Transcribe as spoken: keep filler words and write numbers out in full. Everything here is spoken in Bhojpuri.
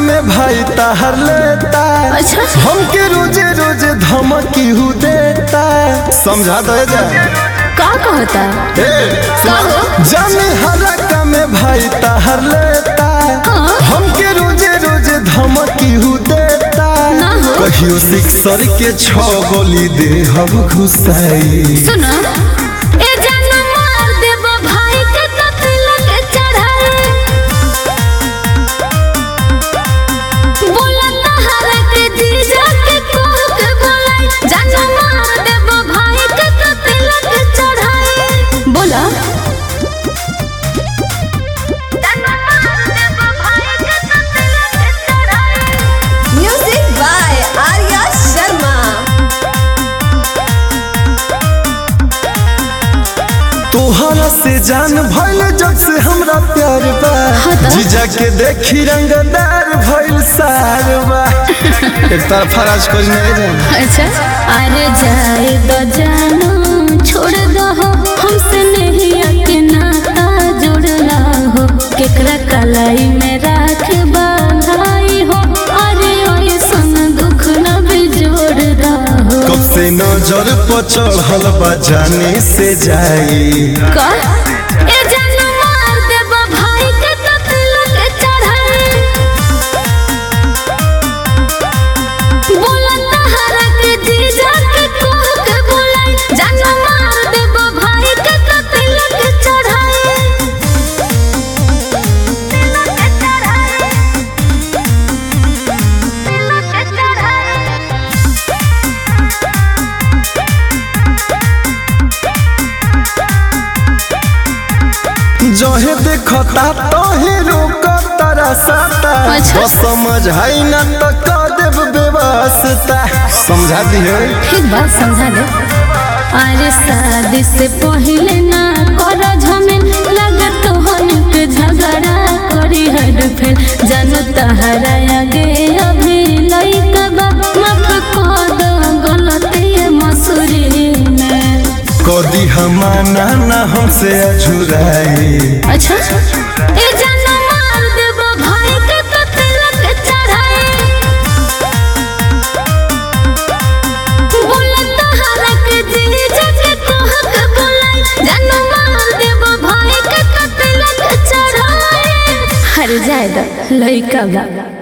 में भाई ताहर लेता। अच्छा हमके रोजे रोजे धमकी हु देता। समझा दे जा का कहता का हो जाने हरका में भाई ताहर लेता। हाँ? हमके रोजे रोजे धमकी हु देता। कहियो सिक्सर के छह गोली दे हम घुसाई। सुनो ए जान मार देब भाई के कत्ल के चढ़ाई। बोला तहरा के जीजा के कोह के बोलाई। जान मार देब भाई के कत्ल के चढ़ाई। बोला जान मार देब भाई के कत्ल के चढ़ाई। Music by Arya Sharma. तोहरा से जान भइल जब से हमरा प्यार बा। जीजा के देखी रंगदार भइल सार बा। एक तरफ फराज कोई नहीं जान। अच्छा अरे जाए दो जानो छोड़ दो हो हमसे नहीं के नाता जुड़ला हो। केकरा कलाई में राख बांधाई हो। अरे ओए सन दुख न भी जोड़ दा हो। कब से नजर पर चढ़ल बा जाने से जाई। का ए जान मार देब भाई के कत्ल के चढ़ाई। बोला तहरा के जीजा के कोह के बोलाई। जान मार देब भाई के कत्ल के चढ़ाई। के चढ़ाई के चढ़ाई। जहे देखता तहे रोकता रसाता। अच्छा। समझ है ना तो कर देब बेवास्ता। समझा दियो ठीक बात समझा दे। अरे शादी से पहले ना कर झमेल। लगत होन के झगड़ा करी हर फेल। जान तहरा आगे अभी लइका बा। माफ कर दो गलती मसूरी में। कदी हमाना ना हमसे अझुराई। अच्छा ए जान मार देब भाई के कत्ल के चढ़ाई। बोला तहरा के जीजा के कोह के बोलाई। जान मार देब भाई के कत्ल के चढ़ाई। हर जाए दो लइका बा।